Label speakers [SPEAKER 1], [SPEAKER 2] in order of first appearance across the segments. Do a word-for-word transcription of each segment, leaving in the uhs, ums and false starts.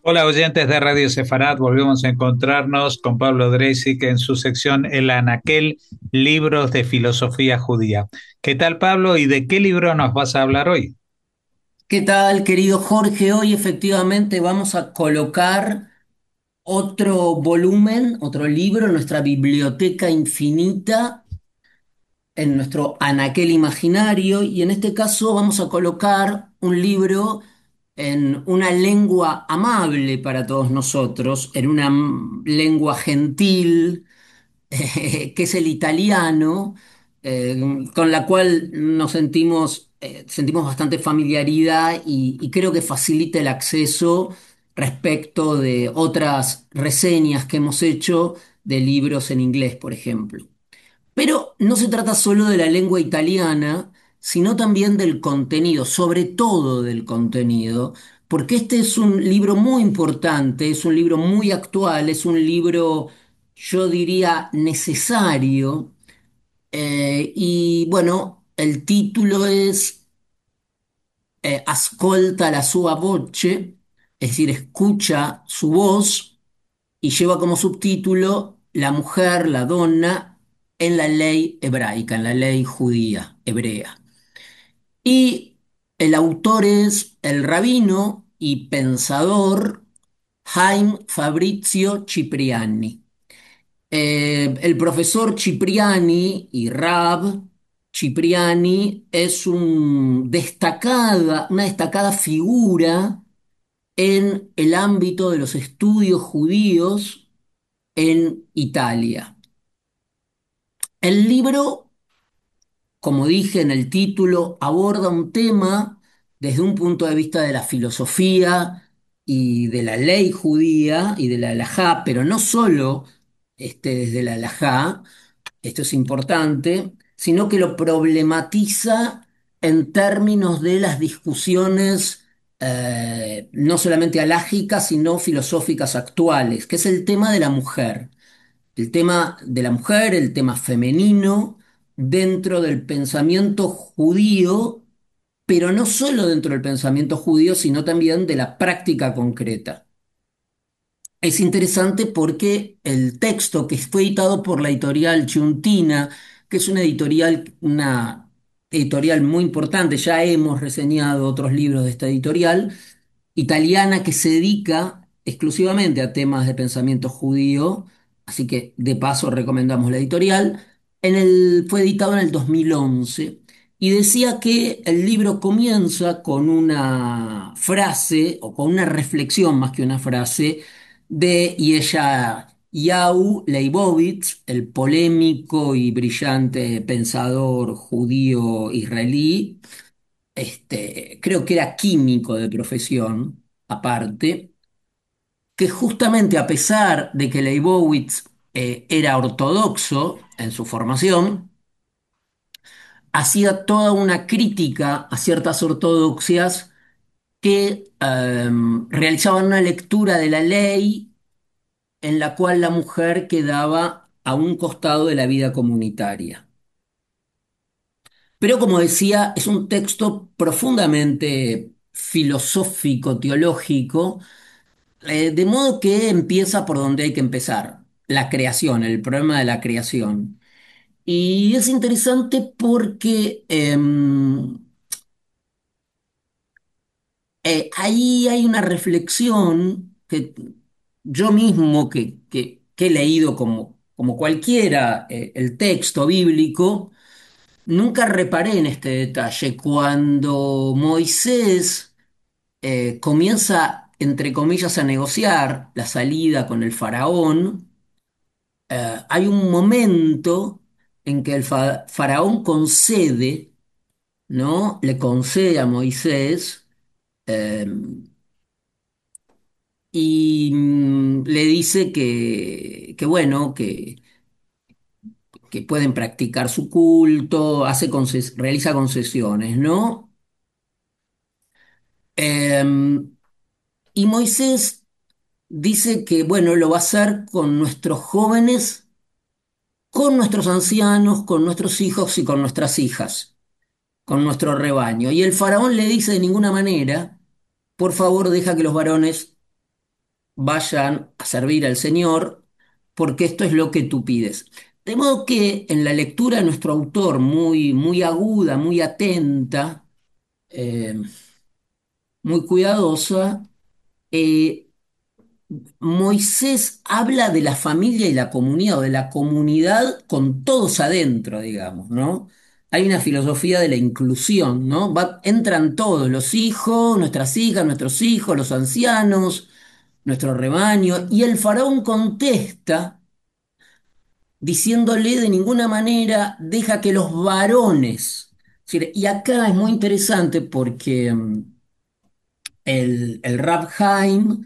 [SPEAKER 1] Hola oyentes de Radio Sefarat, volvemos a encontrarnos con Pablo Dreisig en su sección El Anaquel, libros de filosofía judía. ¿Qué tal, Pablo, y de qué libro nos vas a hablar hoy?
[SPEAKER 2] ¿Qué tal, querido Jorge? Hoy efectivamente vamos a colocar otro volumen, otro libro en nuestra biblioteca infinita, en nuestro anaquel imaginario, y en este caso vamos a colocar un libro en una lengua amable para todos nosotros, en una mm, lengua gentil, eh, que es el italiano, eh, con la cual nos sentimos, eh, sentimos bastante familiaridad y, y creo que facilita el acceso respecto de otras reseñas que hemos hecho de libros en inglés, por ejemplo. Pero no se trata solo de la lengua italiana, sino también del contenido, sobre todo del contenido, porque este es un libro muy importante, es un libro muy actual, es un libro, yo diría, necesario. Eh, y bueno, el título es eh, Ascolta la sua voce, es decir, escucha su voz, y lleva como subtítulo La mujer, la donna en la ley hebraica, en la ley judía, hebrea. Y el autor es el rabino y pensador Haim Fabrizio Cipriani. Eh, el profesor Cipriani y Rab Cipriani es un destacada, una destacada figura en el ámbito de los estudios judíos en Italia. El libro, como dije en el título, aborda un tema desde un punto de vista de la filosofía y de la ley judía y de la halajá, pero no solo este, desde la halajá, esto es importante, sino que lo problematiza en términos de las discusiones eh, no solamente alágicas, sino filosóficas actuales, que es el tema de la mujer. El tema de la mujer, el tema femenino, dentro del pensamiento judío, pero no solo dentro del pensamiento judío, sino también de la práctica concreta. Es interesante porque el texto que fue editado por la editorial Giuntina, que es una editorial, una editorial muy importante, ya hemos reseñado otros libros de esta editorial, italiana que se dedica exclusivamente a temas de pensamiento judío, así que de paso recomendamos la editorial. En el, fue editado en el dos mil once y decía que el libro comienza con una frase o con una reflexión más que una frase de Yeshayahu Leibovitz, el polémico y brillante pensador judío israelí, este, creo que era químico de profesión, aparte, que justamente a pesar de que Leibowitz eh, era ortodoxo en su formación, hacía toda una crítica a ciertas ortodoxias que eh, realizaban una lectura de la ley en la cual la mujer quedaba a un costado de la vida comunitaria. Pero como decía, es un texto profundamente filosófico, teológico, eh, de modo que empieza por donde hay que empezar, la creación, el problema de la creación. Y es interesante porque em, eh, ahí hay una reflexión que yo mismo, que, que- que he leído como, como cualquiera eh, el texto bíblico, nunca reparé en este detalle. Cuando Moisés eh, comienza, entre comillas, a negociar la salida con el faraón, eh, hay un momento en que el fa- faraón concede, ¿no? Le concede a Moisés eh, y mm, le dice que, que bueno, que, que pueden practicar su culto, hace conces- realiza concesiones, ¿no? Em, y Moisés dice que, bueno, lo va a hacer con nuestros jóvenes, con nuestros ancianos, con nuestros hijos y con nuestras hijas, con nuestro rebaño. Y el faraón le dice de ninguna manera, por favor, deja que los varones vayan a servir al Señor, porque esto es lo que tú pides. De modo que en la lectura de nuestro autor, muy, muy aguda, muy atenta, eh, muy cuidadosa, eh, Moisés habla de la familia y la comunidad, o de la comunidad con todos adentro, digamos, ¿no? Hay una filosofía de la inclusión, ¿no? Va- entran todos, los hijos, nuestras hijas, nuestros hijos, los ancianos, nuestro rebaño, y el faraón contesta diciéndole de ninguna manera deja que los varones. Es decir, y acá es muy interesante porque mm, el, el Rab Haim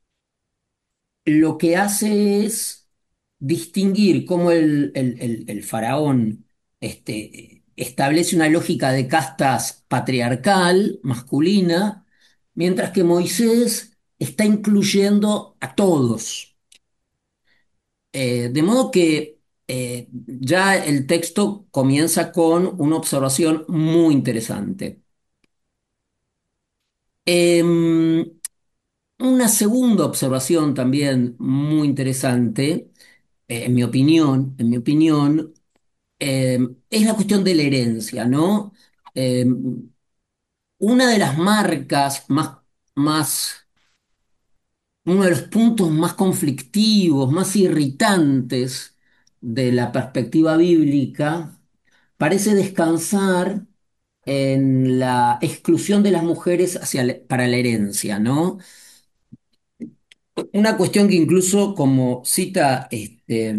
[SPEAKER 2] lo que hace es distinguir cómo el, el- el- el faraón este, establece una lógica de castas patriarcal, masculina, mientras que Moisés está incluyendo a todos. Eh, de modo que eh, ya el texto comienza con una observación muy interesante. Em, una segunda observación también muy interesante, eh, en mi opinión, en mi opinión, eh, es la cuestión de la herencia, ¿no? Eh, una de las marcas más, más, uno de los puntos más conflictivos, más irritantes de la perspectiva bíblica parece descansar en la exclusión de las mujeres hacia la- para la herencia, ¿no? Una cuestión que incluso, como cita este,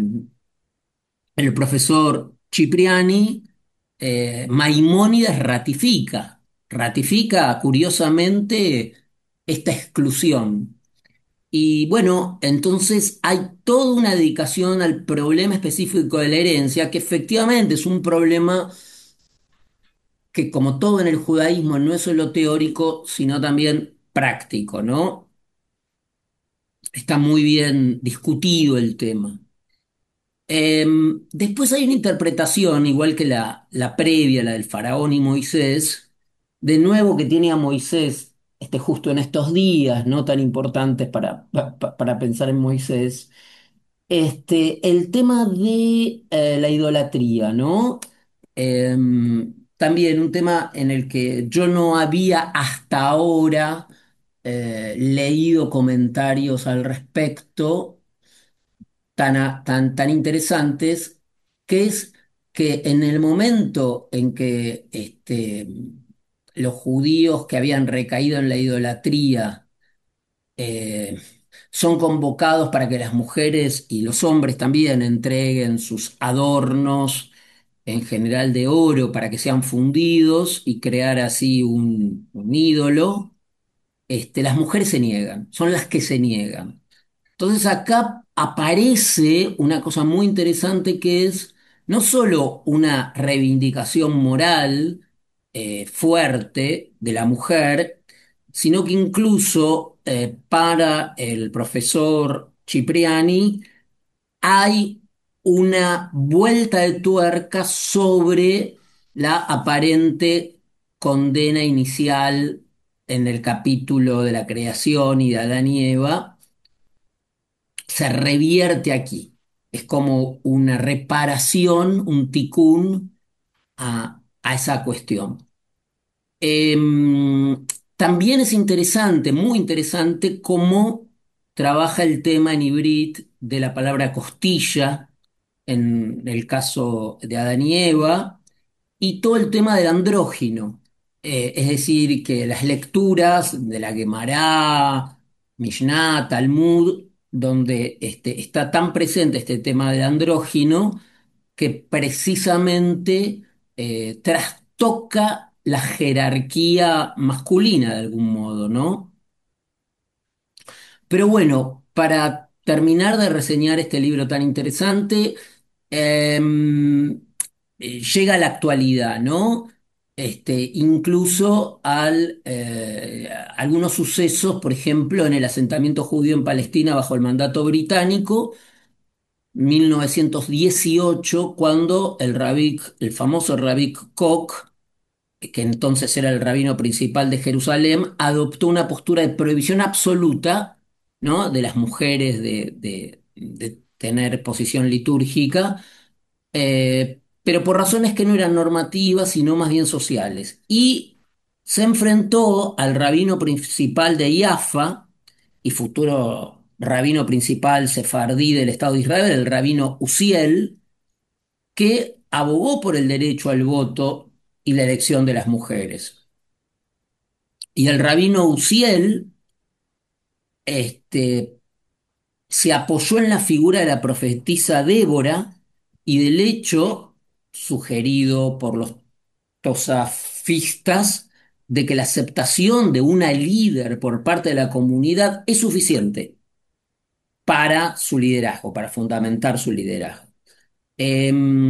[SPEAKER 2] el profesor Cipriani, eh, Maimónides ratifica, ratifica curiosamente esta exclusión. Y bueno, entonces hay toda una dedicación al problema específico de la herencia, que efectivamente es un problema que, como todo en el judaísmo, no es solo teórico, sino también práctico, ¿no? Está muy bien discutido el tema. Em, después hay una interpretación, igual que la, la previa, la del faraón y Moisés, de nuevo que tiene a Moisés este, justo en estos días, no tan importantes para, pa- pa- para pensar en Moisés, este, el tema de eh, la idolatría, ¿no? Em, también un tema en el que yo no había hasta ahora eh, leído comentarios al respecto tan, a- tan, tan interesantes, que es que en el momento en que este, los judíos que habían recaído en la idolatría eh, son convocados para que las mujeres y los hombres también entreguen sus adornos, en general de oro, para que sean fundidos y crear así un, un ídolo, este, las mujeres se niegan, son las que se niegan. Entonces acá aparece una cosa muy interesante que es no solo una reivindicación moral eh, fuerte de la mujer, sino que incluso eh, para el profesor Cipriani hay una vuelta de tuerca sobre la aparente condena inicial en el capítulo de la creación y de Adán y Eva se revierte aquí. Es como una reparación, un ticún a, a esa cuestión. Em, También es interesante, muy interesante, cómo trabaja el tema en Hibrit de la palabra costilla, en el caso de Adán y Eva, y todo el tema del andrógino. Eh, es decir, que las lecturas de la Guemará, Mishnah, Talmud, donde este, está tan presente este tema del andrógino, que precisamente eh, trastoca la jerarquía masculina de algún modo, ¿no? Pero bueno, para terminar de reseñar este libro tan interesante, em, eh, llega a la actualidad, ¿no? Este, incluso al, eh, algunos sucesos, por ejemplo, en el asentamiento judío en Palestina bajo el mandato británico, mil novecientos dieciocho, cuando el rabí, el famoso rabí Koch, que entonces era el rabino principal de Jerusalén, adoptó una postura de prohibición absoluta ¿no? De las mujeres de, de- de tener posición litúrgica, eh, pero por razones que no eran normativas, sino más bien sociales. Y se enfrentó al rabino principal de Jaffa y futuro rabino principal sefardí del Estado de Israel, el rabino Uziel, que abogó por el derecho al voto y la elección de las mujeres. Y el rabino Uziel, este, se apoyó en la figura de la profetisa Débora y del hecho sugerido por los tosafistas de que la aceptación de una líder por parte de la comunidad es suficiente para su liderazgo, para fundamentar su liderazgo. Eh,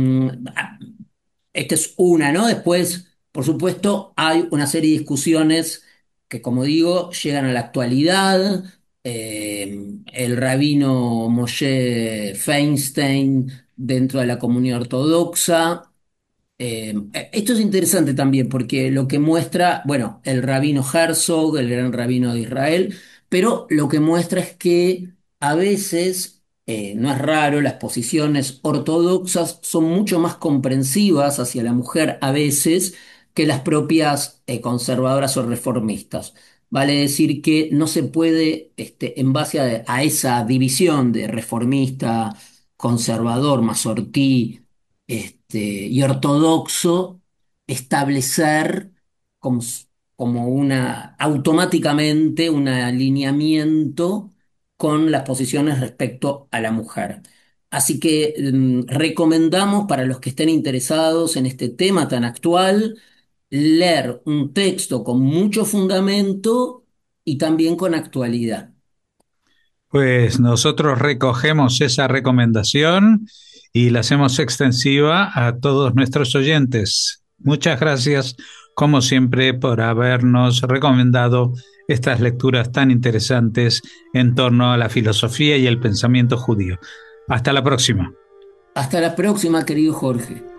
[SPEAKER 2] Esta es una, ¿no? Después, por supuesto, hay una serie de discusiones que, como digo, llegan a la actualidad. Eh, el rabino Moshe Feinstein dentro de la comunidad ortodoxa. Eh, esto es interesante también porque lo que muestra, bueno, el rabino Herzog, el gran rabino de Israel, pero lo que muestra es que a veces, eh, no es raro, las posiciones ortodoxas son mucho más comprensivas hacia la mujer a veces que las propias eh, conservadoras o reformistas. Vale decir que no se puede, este, en base a, a esa división de reformista, conservador, mazortí, este, y ortodoxo, establecer como, s- como una, automáticamente un alineamiento con las posiciones respecto a la mujer. Así que mm, recomendamos para los que estén interesados en este tema tan actual, leer un texto con mucho fundamento y también con actualidad.
[SPEAKER 1] Pues nosotros recogemos esa recomendación y la hacemos extensiva a todos nuestros oyentes. Muchas gracias, como siempre, por habernos recomendado estas lecturas tan interesantes en torno a la filosofía y el pensamiento judío. Hasta la próxima.
[SPEAKER 2] Hasta la próxima, querido Jorge.